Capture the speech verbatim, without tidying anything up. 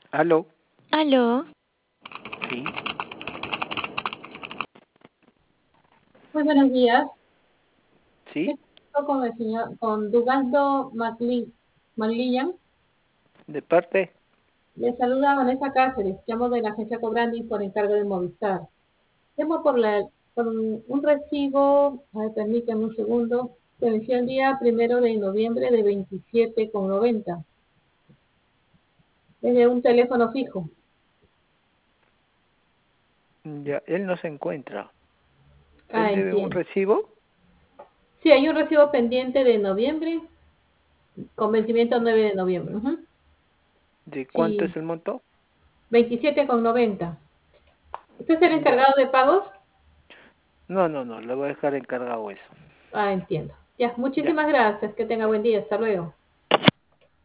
Aló, Aló, sí, Muy buenos días. sí, Me comunico con el señor, con Dugaldo Macli- Maglillan. de parte, Le saluda Vanessa Cáceres. Llamo de la agencia Cobrandi por encargo de Movistar. Llamo por, la, por un, un recibo, a ver, permítame un segundo, que venció el día primero de noviembre de veintisiete con noventa. Es de un teléfono fijo. ya, él no se encuentra. Ah, Él debe un entiendo. recibo, Sí, hay un recibo pendiente de noviembre, con vencimiento nueve de noviembre. Ujú. ¿de cuánto Sí, es el monto? veintisiete con noventa. ¿Usted es el Ya, encargado de pagos? no, no, no, le voy a dejar encargado eso. Ah, entiendo. Ya, Ya. muchísimas gracias. Que tenga buen día. Hasta luego.